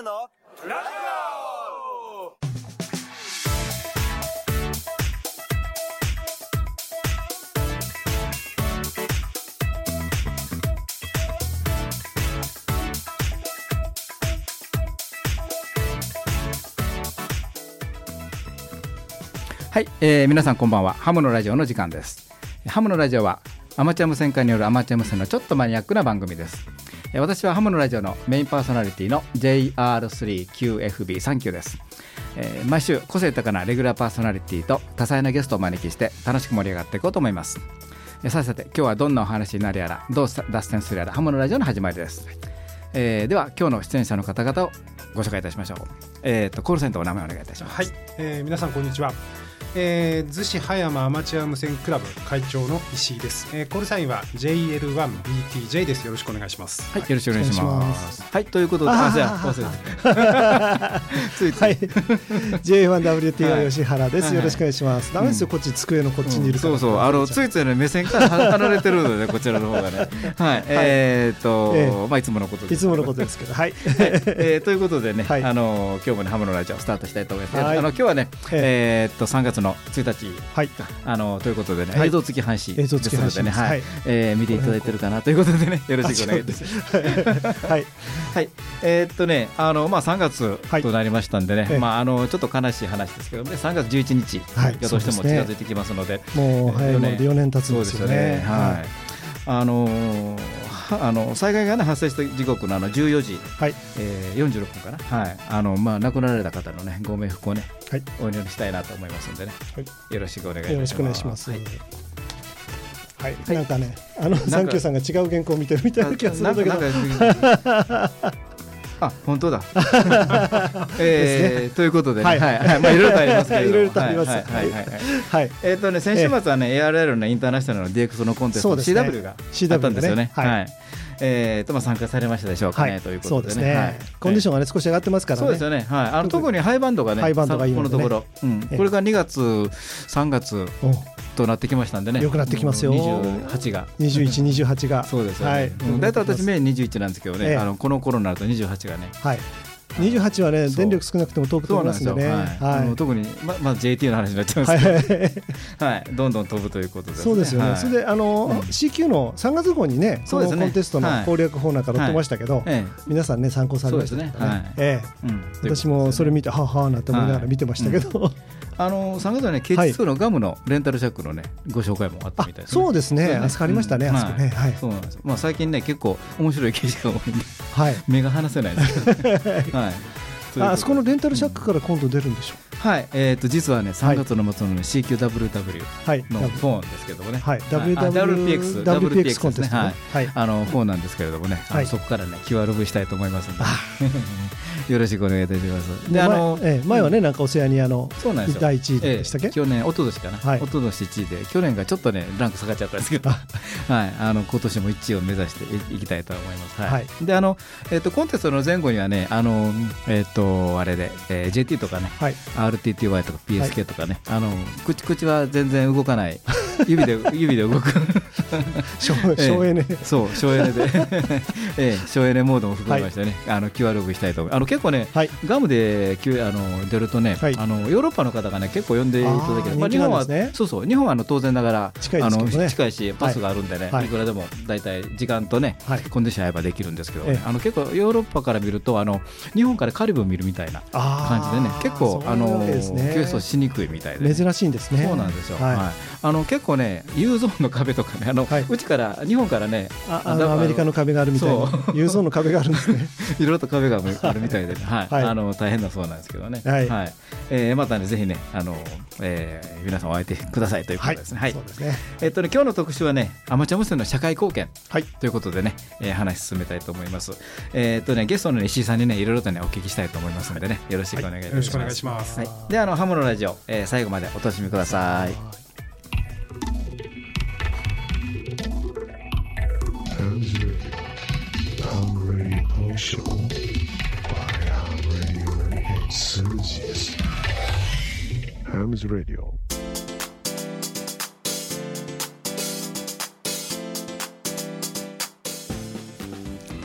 ムのラジオ。 はい、皆さんこんばんは。ハムのラジオの時間です。ハムのラジオはアマチュア無線化によるアマチュア無線のちょっとマニアックな番組です。私はハムのラジオのメインパーソナリティの JR3QFB39 です。毎週個性豊かなレギュラーパーソナリティと多彩なゲストをお招きして楽しく盛り上がっていこうと思います。さて今日はどんなお話になるやらどう脱線するやらハムのラジオの始まりです。では今日の出演者の方々をご紹介いたしましょう。コールセンターお名前お願いいたします。 はい、皆さんこんにちは。逗子葉山アマチュア無線クラブ会長の石井です。コールサインは JL1BTJ です。よろしくお願いします。 はい、よろしくお願いします。はい、ということで忘れはい、J1WTO 吉原です。よろしくお願いします。ダメですよ、こっち机のこっちにいるから、 そうそう、ついついね目線から離れてるのでこちらの方がねはい、まあいつものことです。 いつものことですけど、はい、 ということでね、今日もねハムのラジオスタートしたいと思います。今日はね3月の1日、 はい、 ということでね、映像付き配信ですのでね、はい、見ていただいてるかなということでね、よろしくお願いします。はい、はい、3月となりましたんでね、ちょっと悲しい話ですけどね、3月11日、予想しても近づいてきますので、 もう早いもので4年経つんですよね。 はい、災害が、ね、発生した時刻の14時、46分かな、亡くなられた方の、ね、ご冥福を、ね、お祈りしたいなと思いますのでね、よろしくお願いします。 よろしくお願いします。はい、なんかね、サンキューさんが違う原稿を見てるみたいな気がするんだけど、 あ、本当だ。ということでね、いろいろとありますけれども、いろいろとあります。先週末はね、ARL のインターナショナルの DX のコンテスト CW があったんですよね。参加されましたでしょうかね、ということでね。 コンディションがね少し上がってますからね。 そうですよね。特にハイバンドがね、このところ、これが2月、3月となってきましたんでね。 よくなってきますよ。 28が、 21、28が。 そうですよね。大体私メイン21なんですけどね、この頃になると28がね。 28はね、電力少なくても飛ぶと思いますのでね。 特にJT の話になっちゃいますけど、どんどん飛ぶということですね。 そうですよね。それでCQ の3月号にね、そのコンテストの攻略法なんか載ってましたけど、皆さんね参考されましたね。私もそれ見てははなんて思いながら見てましたけど、 3月はね、K2 のガムのレンタルシャックのねご紹介もあったみたいです。 そうですね。あそこありましたね。あそこね。 そうなんです。最近ね結構面白い記事が多いんで、目が離せないですけど。 あそこのレンタルシャックから今度出るんでしょう。 はい、実はね3月の末の CQWW のフォンですけどもね、WPX コンテストね、 フォンなんですけれどもね、そこからね QRV したいと思いますのでよろしくお願いいたします。 で前はねなんかオセアニアの第1位でしたっけ。 去年一昨年かな、一昨年1位で、去年がちょっとねランク下がっちゃったんですけど、今年も1位を目指していきたいと思います。でコンテストの前後にはねあれで、JT とかね、RTTY とか PSK とかね、口は全然動かない指で動く省エネ、 そう省エネで省エネモードも含めましてね、QRV したいと思います。結構ね、ガムで出るとね、ヨーロッパの方がね結構呼んでいただける。日本は日本は当然ながら近いしパスがあるんでね、いくらでもだいたい時間とねコンディション合えばできるんですけど、結構ヨーロッパから見ると日本からカリブを見るみたいな感じでね、結構QS をしにくいみたいで、 珍しいんですね。 そうなんですよ。結構ね U ゾーンの壁とかね、うちから日本からねアメリカの壁があるみたいな U ゾーンの壁があるんですね。 いろいろと壁があるみたいで、大変だそうなんですけどね。またねぜひね皆さんお会いくださいということですね。今日の特集はねアマチュア無線の社会貢献ということでね、話進めたいと思います。ゲストの石井さんにねいろいろとねお聞きしたいと思いますのでね、よろしくお願いいたします。 よろしくお願いします。 でハムのラジオ、最後までお楽しみください。 Hams Radio。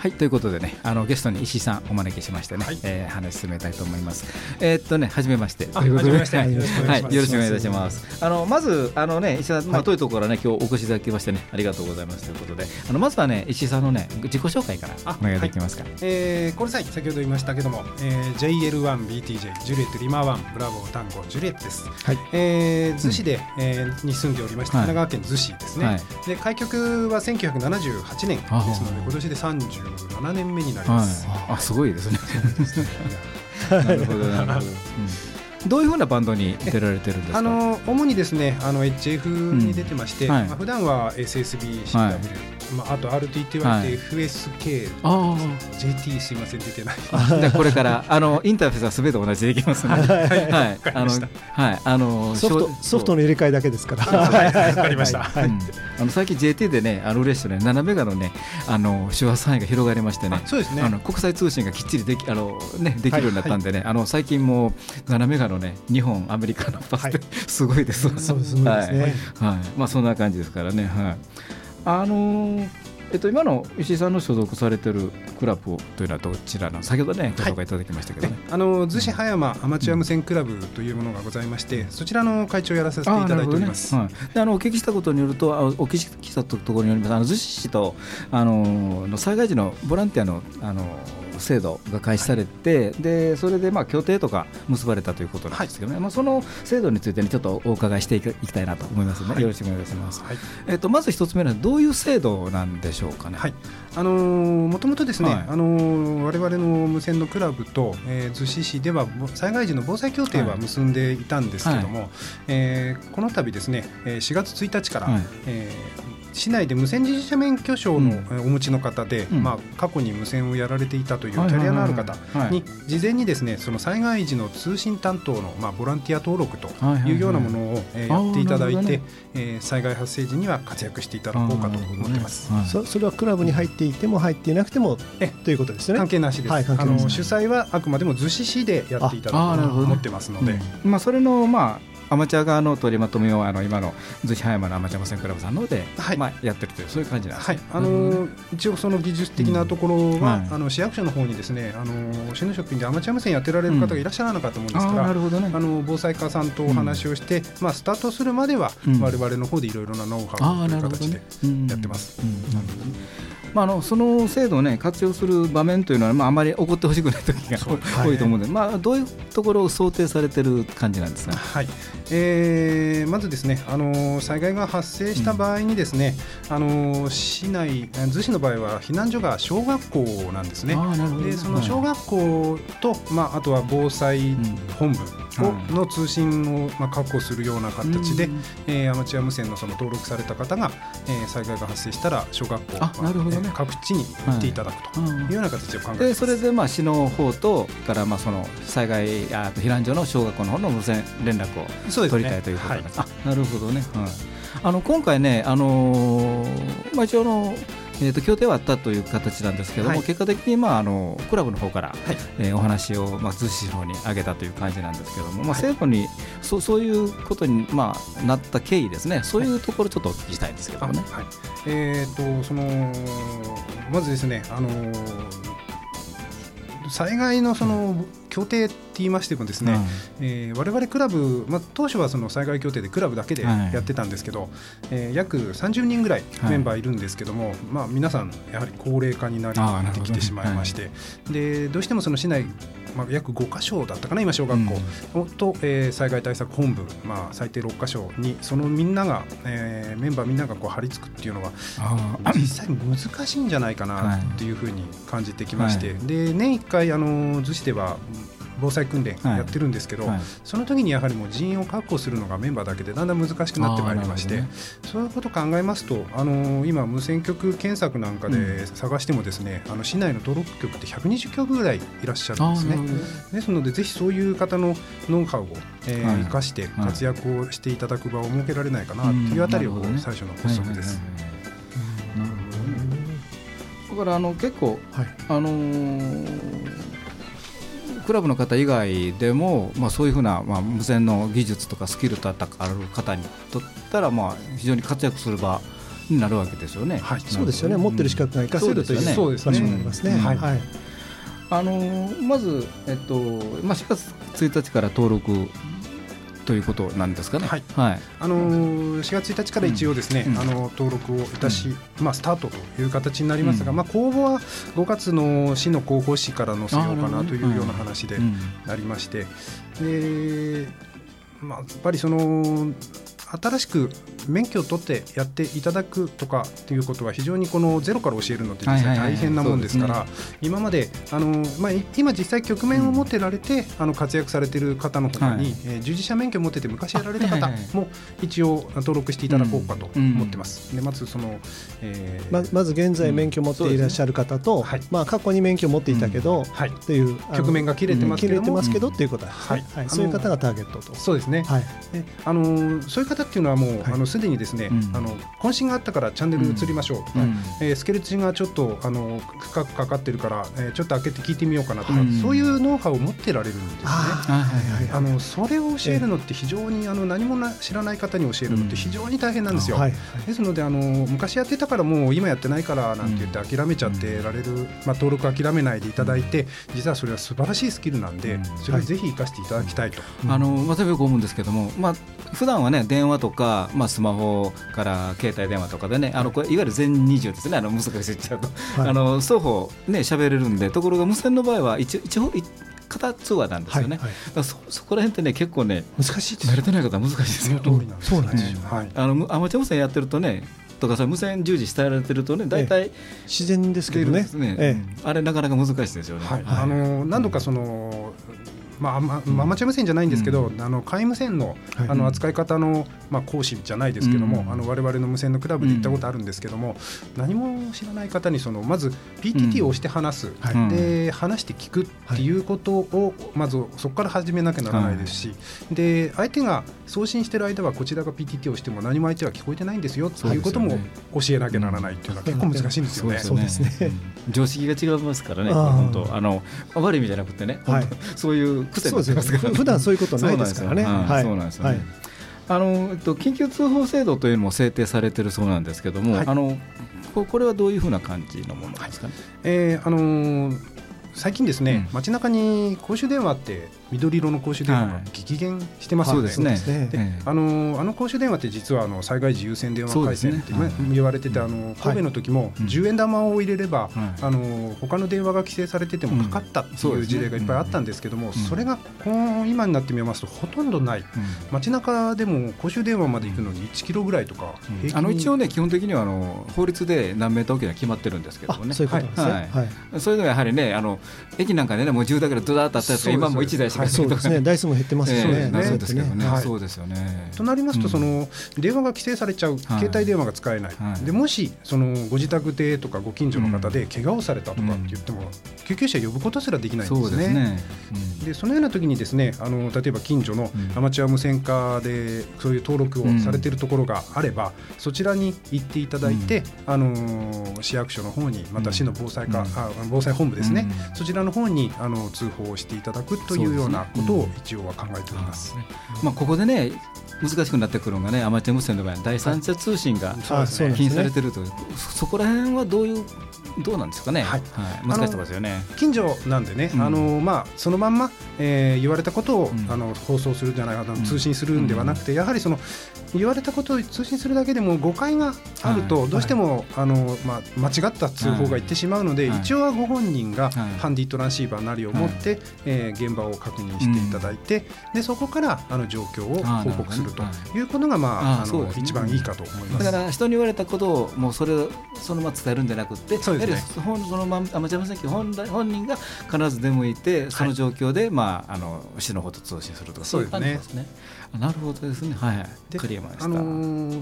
はい、ということでね、ゲストに石井さんお招きしましてね、はい、話進めたいと思います。初めましてということで、よろしくお願いいたします。まずね、石井さん、遠いところからね、今日お越しいただきましてね、ありがとうございますということで、まずはね、石井さんのね、自己紹介からお願いできますか。 これ先ほど言いましたけども、JL1BTJ ジュリエットリマー1ブラボータンゴジュリエットです。はい、逗子で、に住んでおりまして、神奈川県逗子ですね。はい、で開局は1978年ですので、今年で37年目になります。 はい、すごいですね。なるほどなるほど。どういうふうなバンドに出られてるんですか。 主にですね、HF に出てまして、普段は SSB、CW、あと RTT、FSK、JT すいません出てない。 これからインターフェースはすべて同じでできますので、 ソフトの入れ替えだけですから。 わかりました。 最近 JT でね、嬉しいとね、7メガのね、周波数範囲が広がりましてね、 そうですね。 国際通信がきっちりできるようになったんでね、最近も7メガのね、日本、アメリカのパスってすごいです。 そうですね。 そんな感じですからね。今の石井さんの所属されているクラブというのはどちらの、先ほどねご紹介いただきましたけどね、 逗子葉山アマチュア無線クラブというものがございまして、そちらの会長をやらさせていただいております。 お聞きしたことによると、お聞きしたところによります、逗子市と災害時のボランティアの制度が開始されて、でそれで協定とか結ばれたということなんですけどね、その制度について、ちょっとお伺いしていきたいなと思いますので、よろしくお願いします。まず一つ目はどういう制度なんでしょうかね。 もともとですね、我々の無線のクラブと、逗子市では災害時の防災協定は結んでいたんですけども、この度ですね、4月1日から、市内で無線従事者免許証のお持ちの方で、過去に無線をやられていたというキャリアのある方に事前にですね、その災害時の通信担当のボランティア登録というようなものをやっていただいて、災害発生時には活躍していただこうかと思っています。 それはクラブに入っていても入っていなくてもということですね。 関係なしです。主催はあくまでも逗子市でやっていただこうと思ってますので、 それのアマチュア側の取りまとめを今の逗子葉山のアマチュア無線クラブさんので、やってるという、そういう感じなんですね。 一応その技術的なところは、市役所の方にですね、市の職員でアマチュア無線やってられる方がいらっしゃらなかったものですから、防災課さんとお話をして、スタートするまでは我々の方でいろいろなノウハウという形でやってます。 その制度をね、活用する場面というのは、あまり起こってほしくない時が多いと思うので、どういうところを想定されている感じなんですか。 まずですね、災害が発生した場合にですね、市内、逗子の場合は避難所が小学校なんですね。でその小学校と、あとは防災本部の通信を確保するような形で、アマチュア無線のその登録された方が、災害が発生したら小学校、各地に行っていただくというような形を考えています。 それで市の方とからその災害避難所の小学校の方の無線連絡を取りたいということです。なるほどね。今回ね、一応協定はあったという形なんですけども、結果的にクラブの方から、お話を逗子市の方に上げたという感じなんですけども、制度にそういうことになった経緯ですね、そういうところちょっとお聞きしたいんですけどもね。 まずですね、災害のその協定って言いましてもですね、我々クラブ、当初はその災害協定でクラブだけでやってたんですけど、約30人ぐらいメンバーいるんですけども、皆さんやはり高齢化になってきてしまいまして、でどうしてもその市内、約5カ所だったかな、今小学校と、災害対策本部、最低6カ所にそのみんなが、メンバーみんなが張り付くっていうのは実際難しいんじゃないかなっていうふうに感じてきまして、で年1回逗子では防災訓練やってるんですけど、その時にやはりもう人員を確保するのがメンバーだけでだんだん難しくなってまいりまして、そういうことを考えますと、今無線局検索なんかで探してもですね、市内の登録局って120局ぐらいいらっしゃるんですね。ですのでぜひそういう方のノウハウを生かして活躍をしていただく場を設けられないかなというあたりを最初の発足です。 だから結構、クラブの方以外でも、そういうふうな、無線の技術とかスキルとある方にとったら、非常に活躍する場になるわけですよね。 はい、そうですよね。持ってる資格が活かせるという場所になりますね。はい。 まず4月1日から登録ということなんですかね。 はい。4月1日から一応ですね、登録をいたし、スタートという形になりますが、公募は5月の市の広報誌から載せようかなというような話でなりまして、やっぱり新しく免許を取ってやっていただくとかっていうことは非常にこのゼロから教えるのって実際大変なもんですから、今まで今実際局面を持ってられて活躍されている方のほかに、従事者免許を持ってて昔やられた方も一応登録していただこうかと思ってます。でまずまず現在免許を持っていらっしゃる方と、過去に免許を持っていたけどっていう局面が切れてますけどっていうことですね。そういう方がターゲットと。 そうですね。そういう方っていうのはもうすでにですね、懇親があったからチャンネル移りましょう、スケルチンがちょっと深くかかってるからちょっと開けて聞いてみようかなとか、そういうノウハウを持ってられるんですね。それを教えるのって非常に何も知らない方に教えるのって非常に大変なんですよ。ですので昔やってたからもう今やってないからなんて言って諦めちゃってられる、登録諦めないでいただいて、実はそれは素晴らしいスキルなんで、それをぜひ生かしていただきたいと。 私はよく思うんですけども、普段はね電話とか、スマホから携帯電話とかでねこれいわゆる全20ですね、難しく言っちゃうと、双方ね喋れるんで、ところが無線の場合は一応片通話なんですよね。そこら辺ってね結構ね難しいです。 慣れてない方は難しいですよ。 そうなんですよ。 アマチュア無線やってるとねとか無線従事伝えられてるとね大体自然ですけどね。 あれなかなか難しいですよね。 何度かアマチュア無線じゃないんですけど、皆無線の扱い方の講師じゃないですけども、我々の無線のクラブで行ったことあるんですけども、何も知らない方にまず PTT を押して話す、で話して聞くっていうことをまずそこから始めなきゃならないですし、で相手が送信してる間はこちらが PTT を押しても何も相手は聞こえてないんですよということも教えなきゃならないっていうのは結構難しいんですよね。 そうですね。 常識が違いますからね。本当悪い意味じゃなくてね、そういう癖になってますからね。 普段そういうことないですからね。 そうなんですよね。緊急通報制度というのも制定されているそうなんですけども、これはどういうふうな感じのものですかね。 最近ですね、街中に公衆電話って緑色の公衆電話が激減してますよね。公衆電話って実は災害時優先電話回線って言われてて、神戸の時も10円玉を入れれば他の電話が規制されててもかかったっていう事例がいっぱいあったんですけども、それが今になってみますとほとんどない。街中でも公衆電話まで行くのに1キロぐらいとか一応ね基本的には法律で何メートルおきには決まってるんですけどもね。 そういうことですね。 そういうのがやはりね駅なんかでねもう住宅でドダーッとあったやつが今も1台しかないとか、 そうですね、台数も減ってますしね。 そうですけどね。そうですよね。 となりますと電話が規制されちゃう、携帯電話が使えない、でもしご自宅でとかご近所の方で怪我をされたとかって言っても救急車呼ぶことすらできないんですね。でそのような時にですね例えば近所のアマチュア無線課でそういう登録をされているところがあれば、そちらに行っていただいて、市役所の方にまた市の防災本部ですね、そちらの方に通報をしていただくというようなことを一応は考えております。 ここでね難しくなってくるのがね、アマチュア無線の場合第三者通信が禁止されているという、そこら辺はどうなんですかね。難しいところですよね。 近所なんでね、そのまんま、言われたことを放送するんじゃないかな、通信するんではなくて、やはり言われたことを通信するだけでも誤解があるとどうしても間違った通報がいってしまうので、一応はご本人がハンディトランシーバーなりを持って現場を確認していただいて、でそこから状況を報告するということが一番いいかと思います。 だから人に言われたことをもうそのまま伝えるんじゃなくて、そのアマチュア無線機本人が必ず出向いてその状況で市の方と通信するとか、そういう感じですね。なるほどですね。クリアました。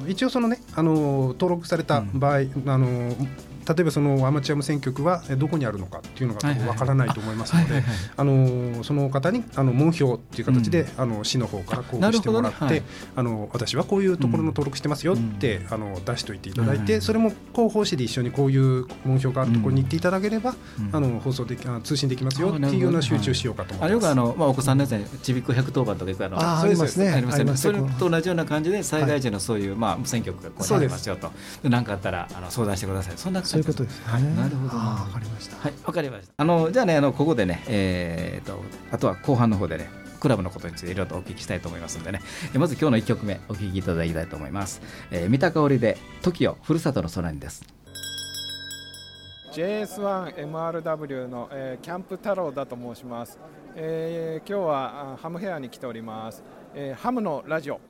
一応登録された場合、例えばアマチュア無線局はどこにあるのかっていうのがわからないと思いますので、その方に門票っていう形で市の方から交付してもらって、私はこういうところの登録してますよって出しておいていただいて、それも広報誌で一緒にこういう門票があるところに行っていただければ通信できますよっていうような集中しようかと思います。 よくお子さんのやつにちびっこ110番とか行くありますね。 りますよね。それと同じような感じで災害時のそういう無線局がこうありますよと、何かあったら相談してください。そんな感じです。 そういうことですね。 なるほど。 わかりました。 はい、わかりました。じゃあね、ここでね、あとは後半の方でね、クラブのことについていろいろとお聞きしたいと思いますのでね、まず今日の1曲目お聴きいただきたいと思います。三田香織で TOKIO ふるさとの空にです。 JS1MRW の、キャンプ太郎だと申します。今日はハムヘアに来ております。ハムのラジオ。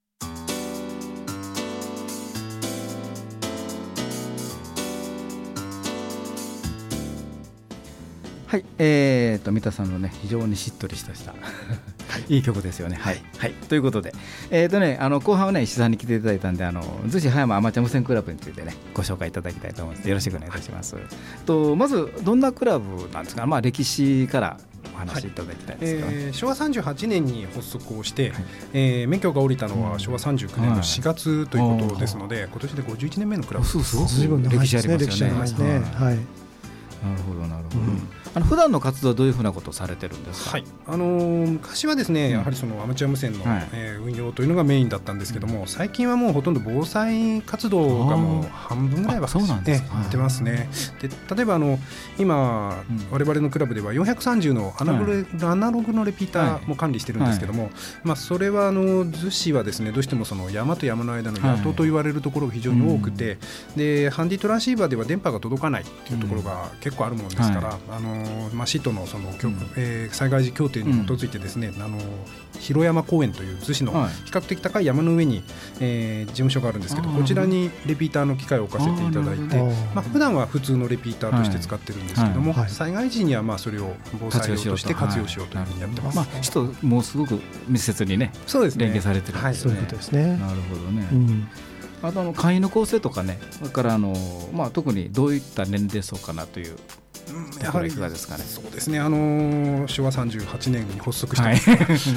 はい、三田さんのね非常にしっとりしたいい曲ですよね。はい、はい、ということで、後半はね石井さんに来ていただいたんで、逗子葉山アマチュア無線クラブについてねご紹介いただきたいと思います。よろしくお願いいたします。まずどんなクラブなんですか。歴史からお話しいただきたいですけど、昭和38年に発足をして、免許が下りたのは昭和39年の4月ということですので、今年で51年目のクラブです。 すごく歴史ありますよね。はい、なるほどなるほど。普段の活動はどういうふうなことをされてるんですか。 はい、昔はですね、やはりそのアマチュア無線の、運用というのがメインだったんですけども、最近はもうほとんど防災活動がもう半分ぐらいはやってますね。で例えば今、我々のクラブでは430のアナログのレピーターも管理してるんですけども、それは逗子はですねどうしてもその山と山の間の谷戸と言われるところが非常に多くて、でハンディトランシーバーでは電波が届かないというところが結構あるものですから、市との災害時協定に基づいてですね、広山公園という逗子の比較的高い山の上に、事務所があるんですけど、こちらにレピーターの機械を置かせていただいて、普段は普通のレピーターとして使ってるんですけども、災害時にはそれを防災用として活用しようというふうにやってます。 市ともうすごく密接にね連携されてるんですね。 そういうことですね。 なるほどね。あと会員の構成とかね、それから特にどういった年齢層かなというやはりいかがですかね。 そうですね、昭和38年に発足した、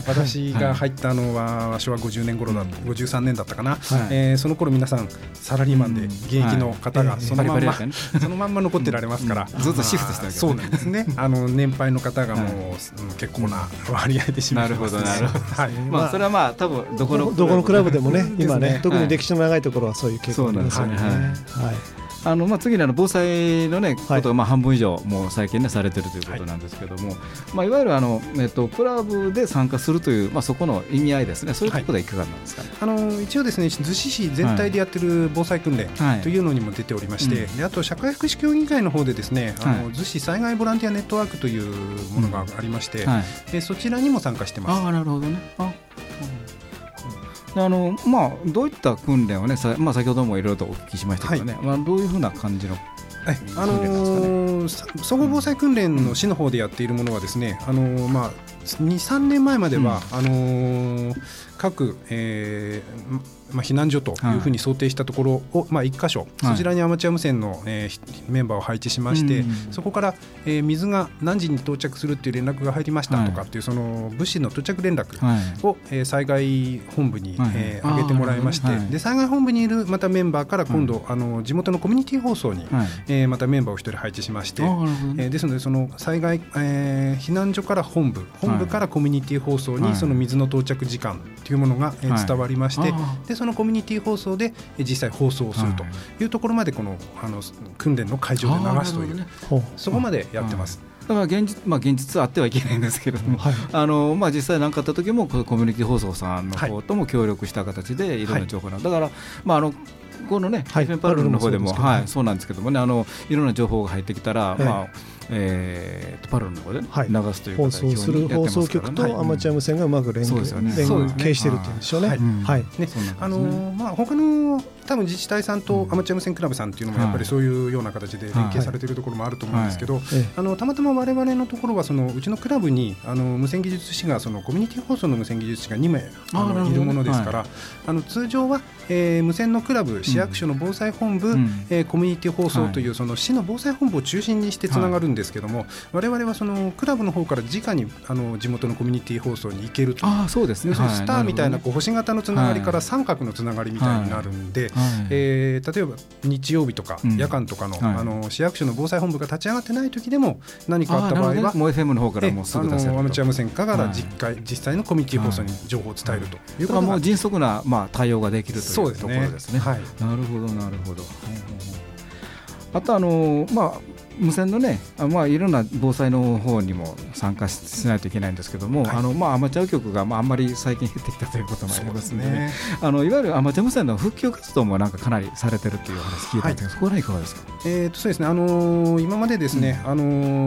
私が入ったのは昭和50年頃だ、53年だったかな、その頃皆さんサラリーマンで現役の方がそのまんま残ってられますから、 ずっとシフトしてるわけですね。 そうなんですね。年配の方がもう結構な割合で占めてます。 なるほど。それは多分どこのクラブでもね今ね、特に歴史の長いところはそういう傾向なんですよね。 次に防災の、ね、ことが半分以上もう最近、ね、されているということなんですけども、いわゆるクラブで参加するという、そこの意味合いですね、そういうところでいかがなんですかね。 一応ですね、逗子市全体でやっている防災訓練というのにも出ておりまして、であと社会福祉協議会の方でですね、逗子災害ボランティアネットワークというものがありまして、でそちらにも参加してます。 なるほどね。どういった訓練をね、先ほどもいろいろとお聞きしましたけどね、どういうふうな感じの総合防災訓練の市の方でやっているものはですね、2、3年前までは、各、避難所というふうに想定したところを、1箇所、そちらにアマチュア無線の、メンバーを配置しまして、そこから、水が何時に到着するという連絡が入りましたとかっていう、その物資の到着連絡を、災害本部に、上げてもらいまして、で災害本部にいるまたメンバーから今度、地元のコミュニティ放送に、またメンバーを1人配置しまして、ですのでその災害、避難所から本部からコミュニティ放送にその水の到着時間というものが、伝わりまして、でそのコミュニティ放送で実際放送をするというところまでこの、訓練の会場で流すという、そこまでやってます。 だから現実はあってはいけないんですけれども、実際何かあった時もコミュニティ放送さんの方とも協力した形でいろんな情報だからこのね、FM パルルの方でもそうなんですけどもね、いろんな情報が入ってきたら、パルルの方で流すという放送する放送局とアマチュア無線がうまく連携しているというんでしょうね。 他の多分自治体さんとアマチュア無線クラブさんっていうのもやっぱりそういうような形で連携されているところもあると思うんですけど、たまたま我々のところはうちのクラブに無線技術士がコミュニティ放送の無線技術士が2名いるものですから、通常は無線のクラブ、市役所の防災本部、コミュニティ放送というその市の防災本部を中心にしてつながるんですけども、我々はそのクラブの方から直に地元のコミュニティ放送に行けるという、 そうですね、 スターみたいな星型のつながりから三角のつながりみたいになるんで、 例えば日曜日とか夜間とかの、市役所の防災本部が立ち上がってない時でも何かあった場合は、 もう FM の方からもうすぐ出せると、 アマチュア無線化から実際のコミュニティ放送に情報を伝えるということが、 もう迅速な対応ができるというところですね。 はい、 なるほどなるほど。あと無線のね、いろんな防災の方にも参加しないといけないんですけども、アマチュア局があんまり最近減ってきたということもありますのでね、いわゆるアマチュア無線の復旧活動もなんかかなりされてるという話聞いたんですけど、そこら辺いかがですか。 そうですね、今までですね、我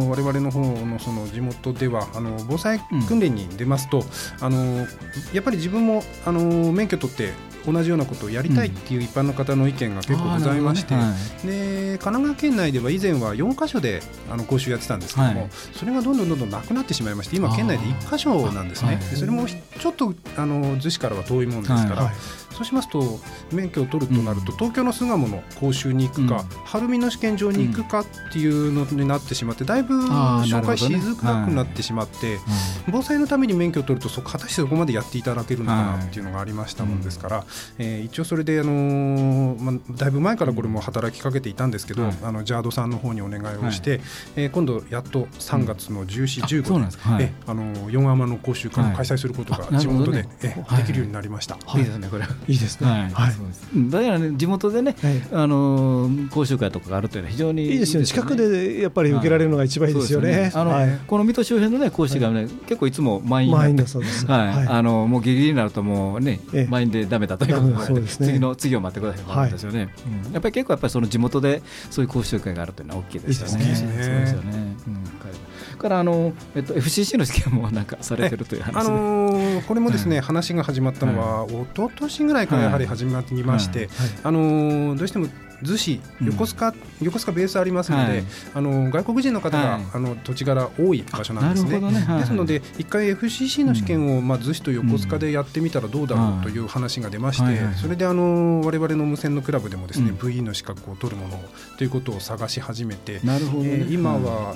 々の方のその地元では防災訓練に出ますと、やっぱり自分も免許取って同じようなことをやりたいっていう一般の方の意見が結構ございまして、で神奈川県内では以前は4カ所で講習やってたんですけども、それがどんどんなくなってしまいまして、今県内で1カ所なんですね。でそれもちょっと逗子からは遠いもんですから、そうしますと免許を取るとなると、東京の巣鴨の講習に行くか、晴海の試験場に行くかっていうのになってしまって、だいぶ紹介しづらくなってしまって、防災のために免許を取ると果たしてそこまでやっていただけるのかなっていうのがありましたもんですから、一応それでだいぶ前からこれも働きかけていたんですけど、ジャードさんの方にお願いをして、今度やっと3月の14、15で4アマの講習会を開催することが地元でできるようになりました。 いいですね、これいいですね。 だからね、地元でね、講習会とかがあるというのは非常にいいですよね。近くでやっぱり受けられるのが一番いいですよね。 この水戸周辺のね講師がね、結構いつも満員だそうです。 もうギリギリになるともうね満員でダメだということで、次を待ってくださいということですよね。やっぱり結構その地元でそういう講習会があるというのは大きいですよね。そうですよね。から FCC の試験もなんかされてるという話で、 これもですね、話が始まったのは一昨年ぐらいからやはり始まっていまして、どうしても逗子、横須賀ベースありますので、外国人の方が土地柄多い場所なんですね。ですので一回 FCC の試験を逗子と横須賀でやってみたらどうだろうという話が出まして、それで我々の無線のクラブでもですね、VE の資格を取るものということを探し始めて、今は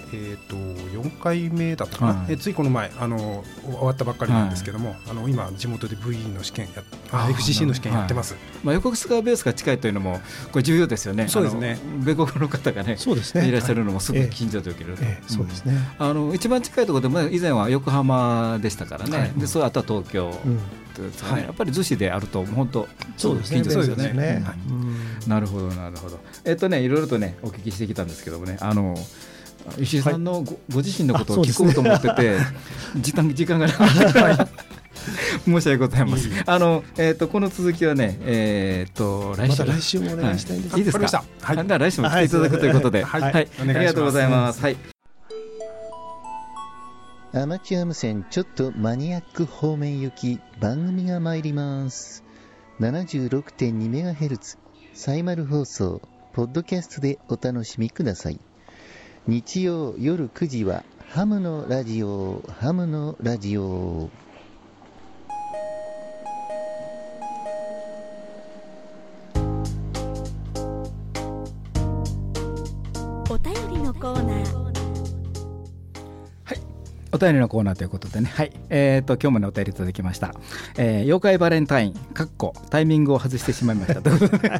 4回目だったかな、ついこの前終わったばっかりなんですけども、今地元で VE の試験FCC の試験やってます。 横須賀ベースが近いというのもこれ重要ですよね。 そうですね。 米国の方がね、いらっしゃるのもすごく近所で受ける。 そうですね。 一番近いところでも以前は横浜でしたからね。で、それあとは東京。やっぱり逗子であると本当そうですね。 近所ですよね。なるほどなるほど。いろいろとねお聞きしてきたんですけどもね、石井さんのご自身のことを聞こうと思ってて、時間がなかった。申し訳ございません。この続きはね、 来週もお願いしたいんです。 いいですか。来週も来ていただくということで、ありがとうございます。 アマチュア無線ちょっとマニアック方面行き番組が参ります。 76.2MHz サイマル放送ポッドキャストでお楽しみください。日曜夜9時はハムのラジオ。 お便りのコーナー。 お便りのコーナーということでね、今日もねお便りいただきました。妖怪バレンタインタイミングを外してしまいましたということで、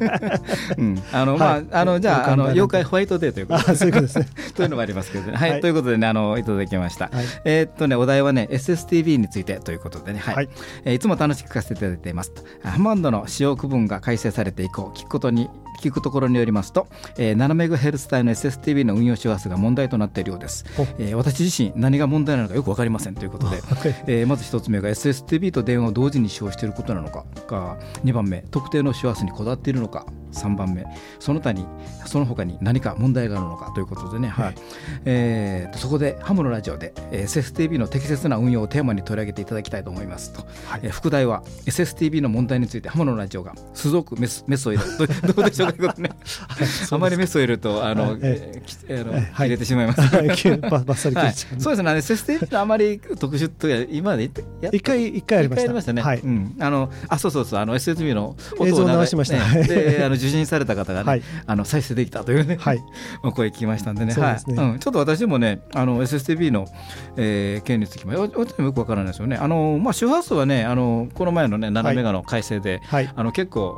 じゃあ妖怪ホワイトデーということで、そういうことですね。というのがありますけどね。ということでねいただきました。お題はね SSTV についてということでね、いつも楽しく聞かせていただいていますと。ハモンドの使用区分が改正されて以降、聞くところによりますと、7MHz 帯の SSTV の運用周波数が問題となっているようです。私自身何が問題なのかよく分かりませんということで、まず一つ目が SSTV と電話を同時に使用していることなのか、2番目特定の周波数にこだわっているのか、3番目その他に何か問題があるのかということでね、そこでハムのラジオで SSTV の適切な運用をテーマに取り上げていただきたいと思いますと。副題は SSTV の問題についてハムのラジオがすごくメスを入れるどうでしょうかということね。あまりメスを入れると入れてしまいます。 バッサリ切れちゃう。 そうですね。SSTV のあまり特殊という今まで一回ありましたね。 そう SSTV の映像を流しました。 で受信された方がね再生できたというね声聞きましたんでね。ちょっと私もねSSTV の件につきましてよくわからないですよね。周波数はねこの前のね7メガの改正で結構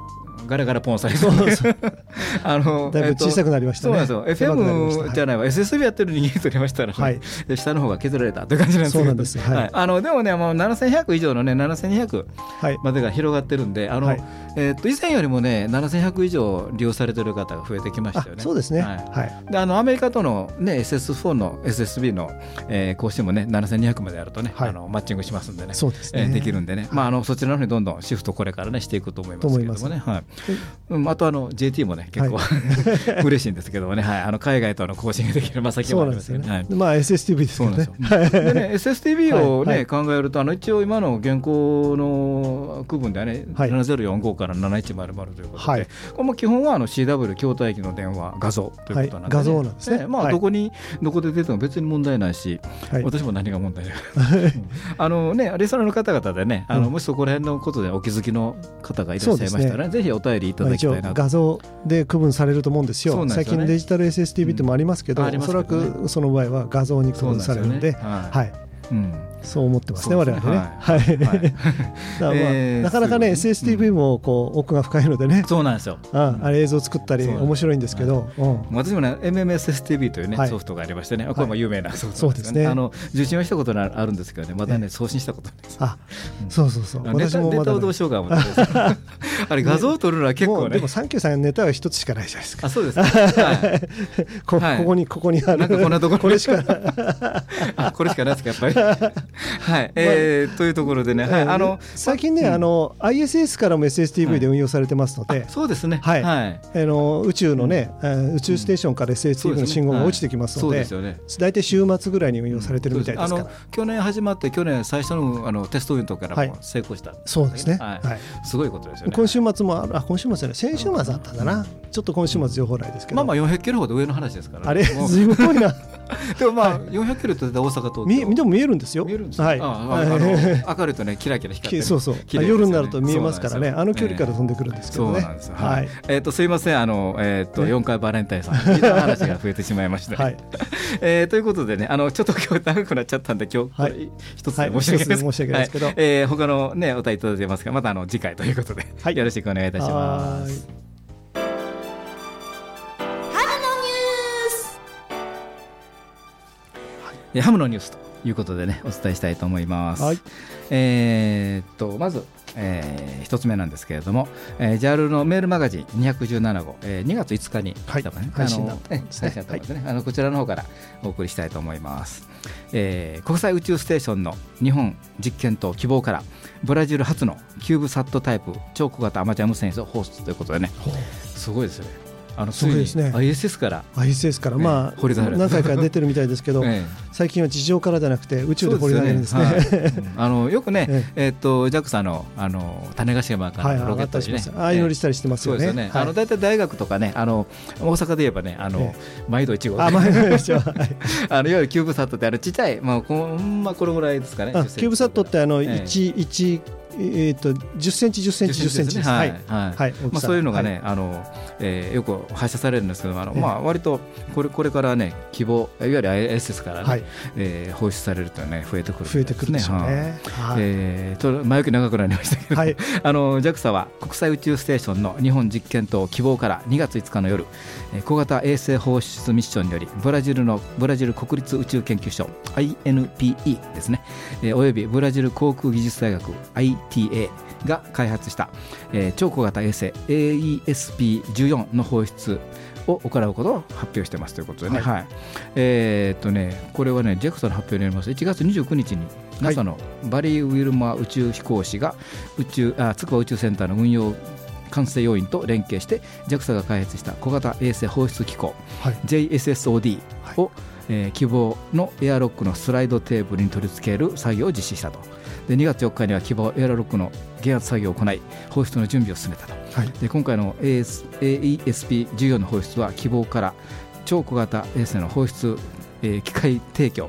ガラガラポンされてだいぶ小さくなりましたね。 そうなんですよ。FM じゃないわ、SSB やってる人間取りましたら、で下の方が削られたという感じなんですけど、 そうなんです。 でもね、7100以上のね、7200までが広がってるんで、以前よりもね、7100以上利用されてる方が増えてきましたよね。 そうですね。 でアメリカとの、ね、SS4 の SSB の、更新もね、7200までやるとね、マッチングしますんでね、できるんでね、そちらの方にどんどんシフトこれからねしていくと思いますけどもね。あとJT もね結構嬉しいんですけどもね、海外との更新ができる先もありますけどね。 SSTV ですけどね。 でね SSTV をね考えると一応今の現行の区分ではね7045から7100ということで、これも基本はCW 筐体機の電話画像ということなんで、 画像なんですね。 どこで出ても別に問題ないし、私も何が問題ないリスナーの方々でね、もしそこら辺のことでお気づきの方がいらっしゃいましたら、ぜひお便りいただきたいなと。 画像で区分されると思うんですよ。最近デジタル SSTV ってもありますけど、おそらくその場合は画像に区分されるので、そう思ってますね、我々ね。なかなかね SSTV も奥が深いのでね、 そうなんですよ。 あれ映像作ったり面白いんですけど、 私もね MMSSTV というねソフトがありましてね、これも有名なソフトですね。受信はしたことあるんですけどね、まだね送信したことないです。 そうそうそう。 私もネタをどうしようか思ってあれ画像を撮るのは結構ね。 でも393ネタは一つしかないじゃないですか。 そうですか。 ここにある。 こんなところこれしかこれしかないですかやっぱり。というところでね、 最近ねISS からも SSTV で運用されてますので、 そうですね。 宇宙のね宇宙ステーションから SSTV の信号が落ちてきますので、大体週末ぐらいに運用されてるみたいですから。 去年始まって去年最初のテスト運動からも成功した。 そうですね。 すごいことですよね。 今週末も今週末じゃない、先週末あったんだな。ちょっと今週末情報ないですけど、 400キロほど上の話ですから。 あれずいぶん遠いな。 でも400キロって大阪とでも見えるんですよ。 明るいとねキラキラ光って、 そうそう、夜になると見えますからね、距離から飛んでくるんですけどね。 すいません、4回バレンタインさんいろんな話が増えてしまいました。ということでね、ちょっと今日長くなっちゃったんで、今日一つ申し訳ないですけど、他のねお便りいただいてますが、また次回ということでよろしくお願いいたします。ハムのニュースということでねお伝えしたいと思います。まず一つ目なんですけれども、JAL のメールマガジン217号、2月5日に配信だったんですね。こちらの方からお送りしたいと思います。国際宇宙ステーションの日本実験棟希望からブラジル初のキューブサットタイプ超小型アマチュア無線放出ということでね、すごいですよね。 そうですね。 ISS から何回か出てるみたいですけど、最近は地上からじゃなくて宇宙で掘り出せるんですね。 よくね、JAXA の種子島からロケットにね、 相乗りしたりしてますよね。 だいたい大学とかね、大阪で言えばね、毎度1号、いわゆるキューブサットってちっちゃい、これぐらいですかね。キューブサットって1 10センチ10センチ10センチです。 そういうのがねよく発射されるんですけど、割とこれからね希望、いわゆる ISS からね放出されるとね増えてくるでしょうね。 前置き長くなりましたけど、JAXA は国際宇宙ステーションの日本実験棟希望から2月5日の夜、小型衛星放出ミッションによりブラジル国立宇宙研究所 INPE ですね、およびブラジル航空技術大学 ITA が開発した、超小型衛星 AESP14 の放出を行うことを発表していますということでね、これはね JAXA の発表によります1月29日に NASA のバリー・ウィルマー宇宙飛行士が筑波宇宙センターの運用管制要員と連携して JAXA が開発した小型衛星放出機構、JSSOD を、希望のエアロックのスライドテーブルに取り付ける作業を実施したと。で2月4日には希望エアロックの減圧作業を行い放出の準備を進めたと。で今回の AESP14 の放出は希望から超小型衛星の放出、機械提供、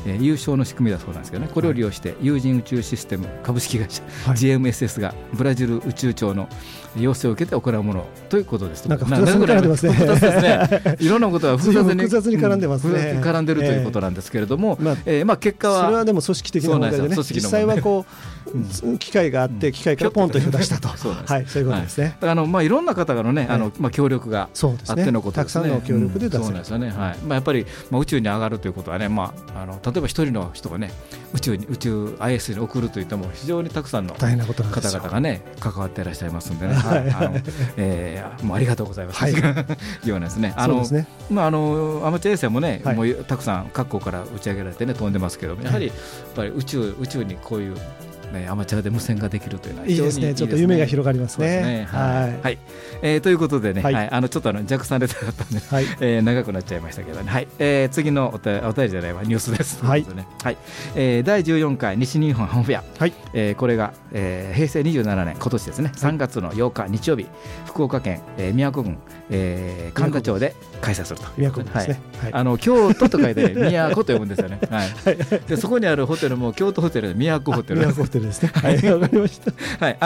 優勝の仕組みだそうなんですけどね、これを利用して有人宇宙システム株式会社、GMSS がブラジル宇宙庁の要請を受けて行うものということです。 なんか複雑に絡んでますね。 複雑ですね。いろんなことが複雑に絡んでますね。 絡んでるということなんですけれども、結果はそれはでも組織的な問題でね、実際はこう機械があって機械からポンと出したと、そういうことですね。 いろんな方のね協力があってのことですね。 たくさんの協力で出せる。 そうなんですよね。やっぱり宇宙に上がるということはね、例えば一人の人がね宇宙 IS に送るといっても非常にたくさんの方々がね関わっていらっしゃいますんでね、もうありがとうございますというようなんですね。アマチュア衛星もねもうたくさん各国から打ち上げられてね飛んでますけど、やはり宇宙にこういうアマチュアで無線ができるというのは非常にいいですね。 ちょっと夢が広がりますね。 ということでね、ちょっと弱酸レターだったんで長くなっちゃいましたけどね。次のお便りじゃないわ、ニュースです。第14回西日本ハムフェア、これが平成27年今年ですね、3月の8日日曜日、福岡県宮古郡神田町で開催すると。 宮古ですね。 京都と書いて宮古と呼ぶんですよね。でそこにあるホテルも京都ホテルで宮古ホテルですね。はい、わかりました。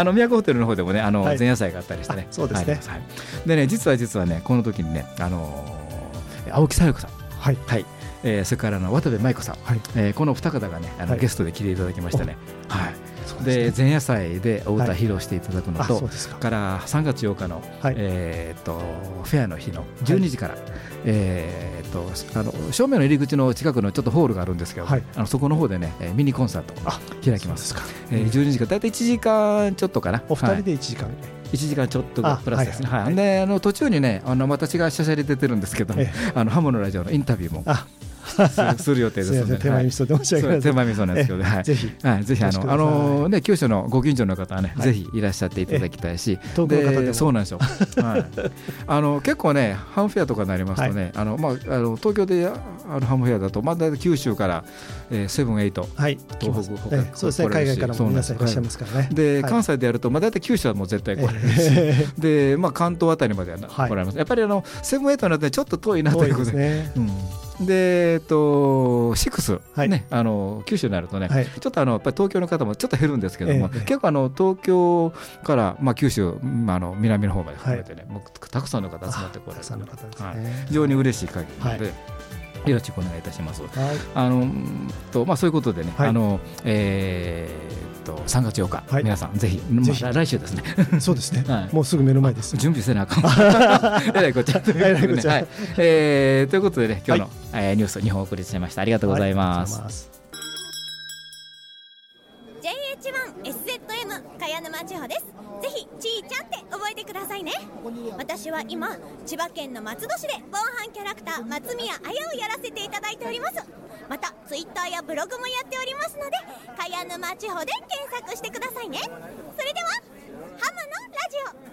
宮古ホテルの方でもね前夜祭があったりしてね。 そうですね。 でね実はねこの時にね青木さよ子さん、それから渡部舞子さん、この二方がねゲストで来ていただきましてね。で前夜祭でお歌披露していただくのと、から3月8日のフェアの日の12時から正面の入り口の近くのちょっとホールがあるんですけど、そこの方でねミニコンサート開きます。12時からだいたい1時間ちょっとかな。 お二人で1時間 1時間ちょっとプラスですね。で途中にね私がしゃしゃり出てるんですけど、ハムのラジオのインタビューもする予定ですので、 手前味噌で申し訳ないです。 手前味噌なんですけど、ぜひ九州のご近所の方はねぜひいらっしゃっていただきたいし、 遠くの方でもそうなんですよ。結構ねハムフェアとかになりますとね、東京でハムフェアだとだいたい九州からセブン、エイト、東北、 そうですね、海外からも皆さんいらっしゃいますからね。 で関西でやるとだいたい九州はもう絶対来られるし、で関東あたりまで来られます。やっぱりセブン、エイトになってちょっと遠いなということで。で6ね、九州になるとね、ちょっとやっぱり東京の方もちょっと減るんですけども、結構東京から九州南の方まで含めてね、たくさんの方集まってこられて、非常に嬉しい限りなのでよろしくお願いいたします。そういうことでね、3月8日、皆さんぜひ来週ですね。 そうですね。もうすぐ目の前です。 準備せなあかん。えらいこっちゃ。ということでね、今日のニュース2本お送りしました。ありがとうございます。 JH1SZM 茅沼千穂です。ぜひちーちゃんって覚えてくださいね。私は今千葉県の松戸市で防犯キャラクター松宮彩をやらせていただいております。またツイッターやブログもやっておりますので、茅沼千穂で検索してくださいね。それではハムのラジオ。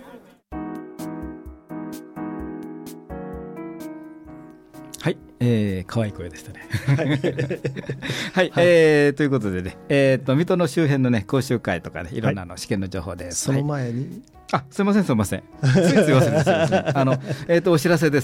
はい、可愛い声でしたね。はい、ということでね、水戸の周辺のね講習会とかね、いろんな試験の情報です。 その前に、 すみませんつい忘れてた。お知らせです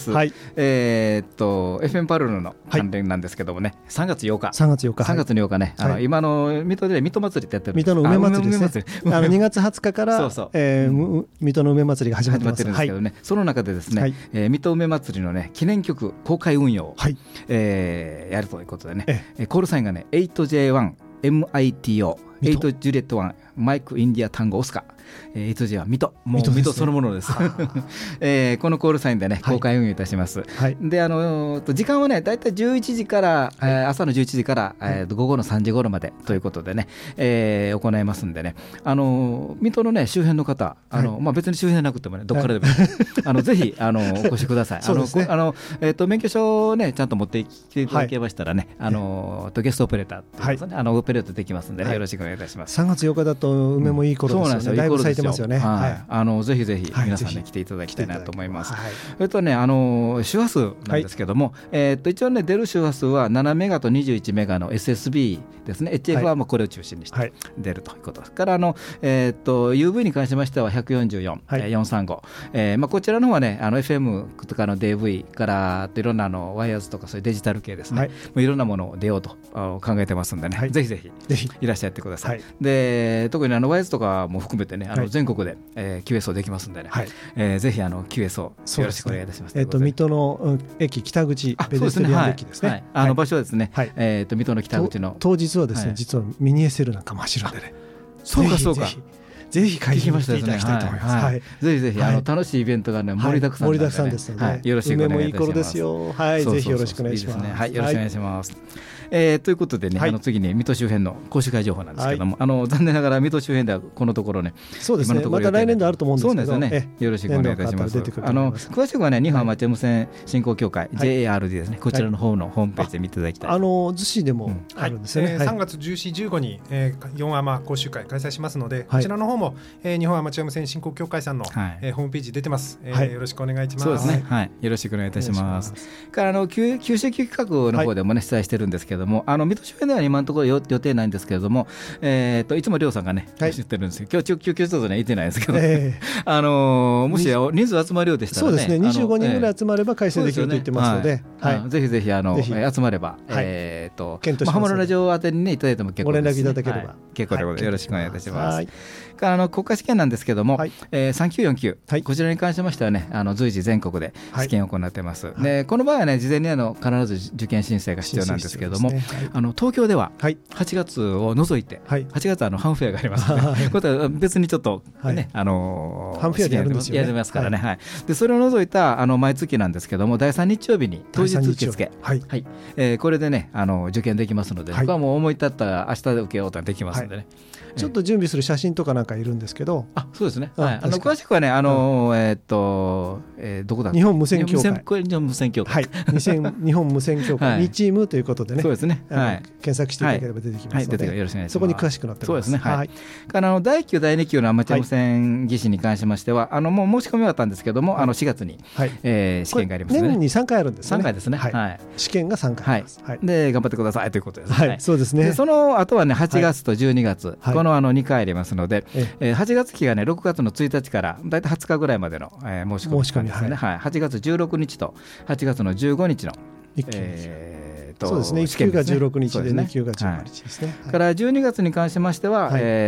。FM パルルの関連なんですけどもね、3月8日ね、今の水戸で水戸祭りってやってる。 水戸の梅祭りですね。2月20日から水戸の梅祭りが始まってますんですけどね、その中でですね、水戸梅祭りのね記念曲公開運用をやるということでね、コールサインがね 8J1 MITO 8ジュレット1マイクインディアタンゴオスカ8J は水戸、もう水戸そのものです。このコールサインでね公開運用いたします。で時間はねだいたい11時から朝の11時から午後の3時頃までということでね行いますんでね、水戸のね周辺の方別に周辺なくてもねどっからでもぜひお越しください。免許証をねちゃんと持ってきていただけましたらねゲストオペレーターということでオペレートできますんでねよろしくお願願いいたします。 3月8日だと梅もいい頃ですよね。だいぶ咲いてますよね。 ぜひぜひ皆さんね来ていただきたいなと思います。それとね周波数なんですけども、一応ね出る周波数は7メガと21メガの SSB ですね。HF はもうこれを中心にして出るということですから、UV に関しましては144、435、こちらの方はねFM とかの DV からいろんなワイヤーズとかそういうデジタル系ですね、いろんなものを出ようと考えてますんでね、ぜひぜひいらっしゃってください。で特にワイヤーズとかも含めてね全国で、QSO できますんでね、ぜひQSO よろしくお願いいたします。 水戸の駅北口ペデストリアン駅ですね。 場所はですね、水戸の北口の当日はですね、実はミニ SL なんかも走るんでね。 そうかそうか。 ぜひ会場に来ていただきたいと思います。 ぜひぜひ楽しいイベントがね盛りだくさんですので、よろしくお願いいたします。梅もいい頃ですよ。ぜひよろしくお願いします。 よろしくお願いします。ということでね、次に水戸周辺の講習会情報なんですけども、残念ながら水戸周辺ではこのところね、 そうですね、また来年度あると思うんですけど、 そうですね、よろしくお願いいたします。詳しくはね、日本アマチュア無線振興協会 JARD ですね、こちらの方のホームページで見ていただきたい。 逗子でもあるんですよね。 3月14、15に4アマ講習会開催しますので、こちらの方も日本アマチュア無線振興協会さんのホームページ出てます。よろしくお願いします。 そうですね、よろしくお願いいたします。から九州企画の方でもね主催してるんですけども、水戸周辺では今のところ予定ないんですけれども、いつも亮さんがね知ってるんですけど、今日ちょっとね行ってないんですけど、もし人数集まるようでしたらね、 そうですね、25人ぐらい集まれば開催できると言ってますので、 ぜひぜひ集まればハムのラジオ宛てにねいただいても結構です。 ご連絡いただければ結構でございます。よろしくお願いいたします。国家試験なんですけども、3949、こちらに関しましてはね随時全国で試験を行っています。でこの場合はね事前に必ず受験申請が必要なんですけれども、東京では8月を除いて、8月ハンフェアがありますので、これは別にちょっとねハンフェアでやるんですよね。 やりますからね。でそれを除いた毎月なんですけども、第3日曜日に当日受付、これでね受験できますので、ここはもう思い立ったら明日で受けようとできますのでね。 ちょっと準備する写真とかなんかいるんですけど、 そうですね、詳しくはねどこだ、 日本無線協会、 日本無線協会、 日本無線協会2チームということでね、 そうですね、 検索していただければ出てきますので、 よろしくお願いします。 そこに詳しくなっております。 そうですね、第9、第2級のアマチュア無線技師に関しましてはもう申し込みはあったんですけども、4月に試験がありますね。 年に3回あるんですね。 3回ですね、 試験が3回あります。 で頑張ってくださいということです。 そうですね。 その後はね8月と12月、この2回ありますので、8月期がね6月の1日からだいたい20日ぐらいまでの申し込みですね。8月16日と8月の15日のそうですね、1級が16日で2級が15日ですね。 から12月に関しましては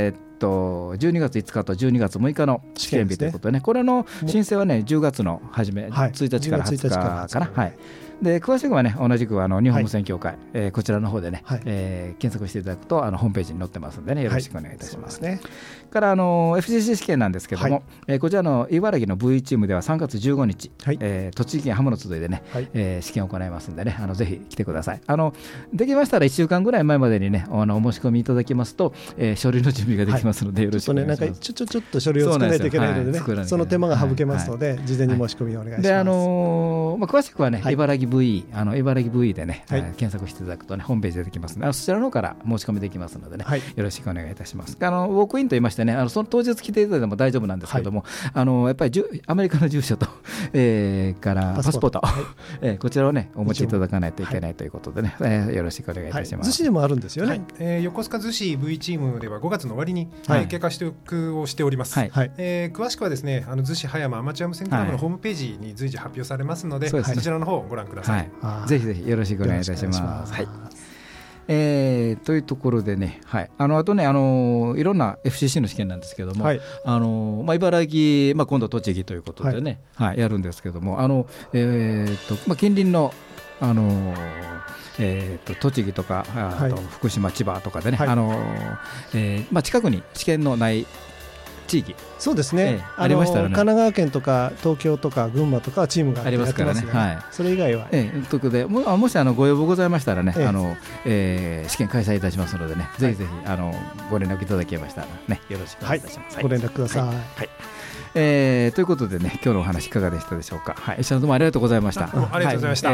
12月5日と12月6日の試験日ということでね、これの申請はね10月の初め1日から20日かな。で詳しくはね同じく日本無線協会、こちらの方でね、検索していただくとホームページに載ってますのでね、よろしくお願いいたします。から FCC 試験なんですけども、こちらの茨城の V チームでは3月15日、栃木県ハムの集いでね、試験を行いますのでね、ぜひ来てください。できましたら1週間ぐらい前までにねお申し込みいただきますと、書類の準備ができますので、よろしくお願いします。 ちょっと書類を作らないといけないのでね、その手間が省けますので、事前に申し込みをお願いします。で詳しくはね茨城 V でね、検索していただくとねホームページ出てきますので、そちらの方から申し込みできますのでね、よろしくお願いいたします。ウォークインと言いましてね、その当日来ていただいても大丈夫なんですけども、やっぱりアメリカの住所と、からパスポート、こちらをねお持ちいただかないといけないということでね、よろしくお願いいたします。 逗子でもあるんですよね。 横須賀逗子 V チームでは5月の終わりに経過取得をしております。詳しくはですね逗子葉山アマチュア無線クラブのホームページに随時発表されますので、そちらの方をご覧ください。 ぜひぜひよろしくお願いいたします。というところでね、あとねいろんな FCC の試験なんですけども、茨城、今度栃木ということでね、やるんですけども、近隣の栃木とか福島、千葉とかでね、近くに試験のない地域、 そうですね、 ありましたらね、 神奈川県とか東京とか群馬とかはチームがありますからね、 それ以外は、 ということで、もしご要望ございましたらね、試験開催いたしますのでね、ぜひぜひご連絡いただけましたらね、よろしくお願いいたします。 ご連絡ください。 ということでね、今日のお話いかがでしたでしょうか。石田さんどうもありがとうございました。 ありがとうございました。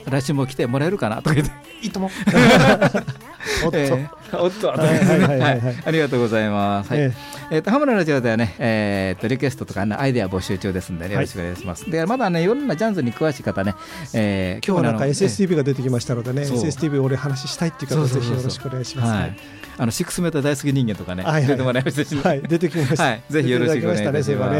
来週も来てもらえるかなとか言っていいとも。 おっと、ありがとうございます。ハムのラジオではね、リクエストとかアイデア募集中ですので、よろしくお願いします。でまだね、いろんなジャンルに詳しい方ね、 今日はなんか SSTV が出てきましたのでね、SSTV 俺話したいっていう方ぜひよろしくお願いします。 シックスメーター大好き人間とかね、出てもらいましたし、 出てきました。 ぜひよろしくお願いいたします。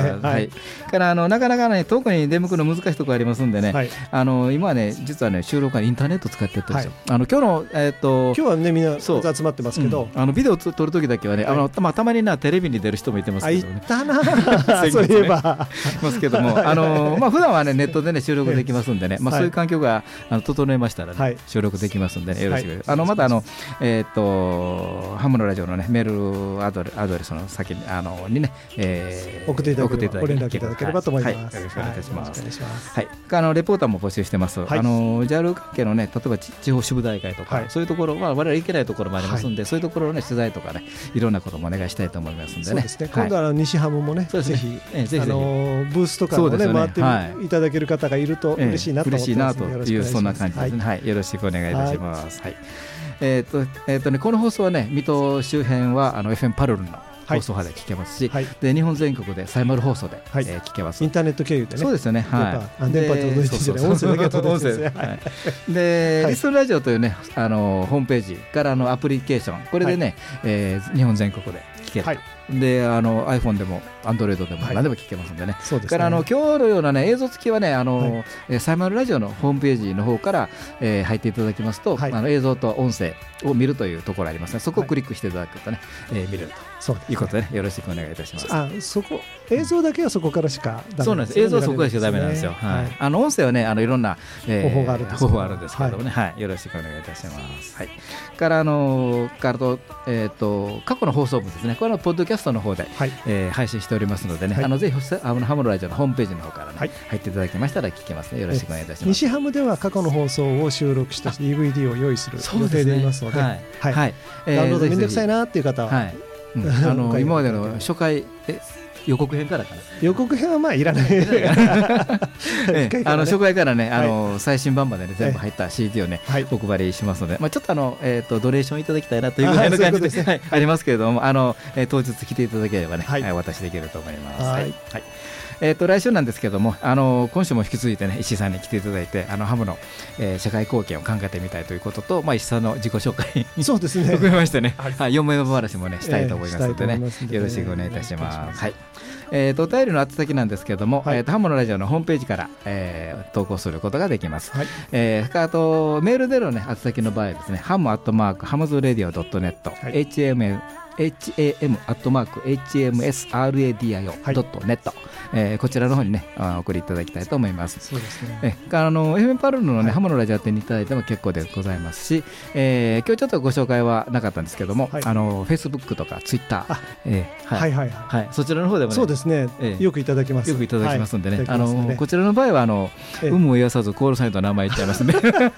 からなかなかね、遠くに出向くの難しいところありますんでね、今はね、実はね、収録はインターネット使ってやってるんですよ。今日はね、みんな集まってますけど、 ビデオ撮るときだけはね、たまにテレビに出る人もいてますけどね。 いたな、そういえばますけども、普段はね、ネットでね、収録できますんでね、そういう環境が整えましたらね、収録できますんでね、よろしく。またハムのラジオのね、メールアドレスの先にね、 送っていただければ、ご連絡いただければと思います。 よろしくお願いいたします。レポーターも募集してます。JAL 関係のね、例えば地方支部大会とか、そういうところ、我々行けないところもありますんで、そういうところの取材とかね、いろんなこともお願いしたいと思いますんでね。 今度は西ハムもね、ぜひブースとかもね、回っていただける方がいると嬉しいなと思ってますので、よろしくお願いします。 そんな感じですね。よろしくお願いいたします。この放送はね、水戸周辺はFM パルルの放送波で聞けますし、で日本全国でサイマル放送で聞けます。 インターネット経由でね。 そうですよね。 電波届いてる、音声だけ届いてるんですね。 でリストラジオというね、ホームページからアプリケーション、これでね、日本全国で聞ける。でiPhone でも Android でも何でも聞けますんでね。から今日のようなね、映像付きはね、サイマルラジオのホームページの方から入っていただきますと、映像と音声を見るというところありますね。そこをクリックしていただくとね、見れるということでね、よろしくお願いいたします。 映像だけはそこからしかダメなんですね。 そうなんです。映像はそこからしかダメなんですよ。音声はね、いろんな方法があるんですけどもね、よろしくお願いいたします。から過去の放送分ですね、これはポッドキャストの方で配信しておりますのでね、ぜひハムのラジオのホームページの方からね、入っていただきましたら聞けますね。よろしくお願いいたします。 西ハムでは過去の放送を収録した DVD を用意する予定でいますので、ダウンロードめんどくさいなっていう方は、 今までの初回予告編からかな。 予告編はまあいらない。 初回からね、最新版までね、全部入った CD をね、お配りしますので、ちょっとドネーションいただきたいなというぐらいの感じでありますけれども、当日来ていただければね、お渡しできると思います。来週なんですけども、今週も引き続いてね、石井さんに来ていただいて、ハムの社会貢献を考えてみたいということと、石井さんの自己紹介そうですね、 含めましてね、4名の話もね、したいと思いますのでね、よろしくお願いいたします。お便りの宛先なんですけれども、ハムのラジオのホームページから、投稿することができます。あとメールでの、ね、宛先の場合ですね、ham@hamsradio.net、ham@hmsradio.net、こちらの方にね、送りいただきたいと思います。 そうですね。 FM パルルのね、ハムのラジオ宛てにいただいても結構でございますし、今日ちょっとご紹介はなかったんですけども、Facebook とか Twitter、そちらの方でもね、 そうですね、よくいただきます。 よくいただきますんでね、こちらの場合は有無を言わさずコールサインと名前言っちゃいますんで、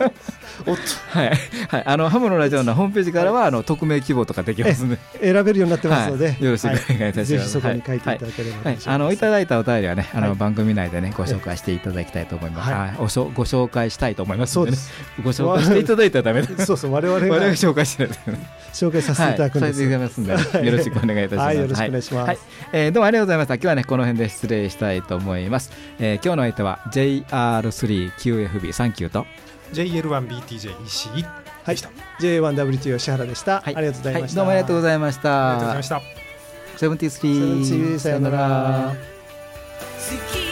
ハムのラジオのホームページからは匿名希望とかできますので、 選べるようになってますので、 よろしくお願いいたします。 ぜひそこに書いていただければ。 いただいたお便りはね、番組内でね、ご紹介していただきたいと思います。ご紹介したいと思いますのでね、ご紹介していただいたらダメです。 そうそう、我々が紹介しないと紹介させていただくんです。 よろしくお願いいたします。 よろしくお願いします。 どうもありがとうございました。今日はね、この辺で失礼したいと思います。今日の相手は JR3QFB サンキューと JL1BTJ 石井でした。 J1WT 吉原でした。ありがとうございました。 どうもありがとうございました。 ありがとうございました。 73、 さよなら。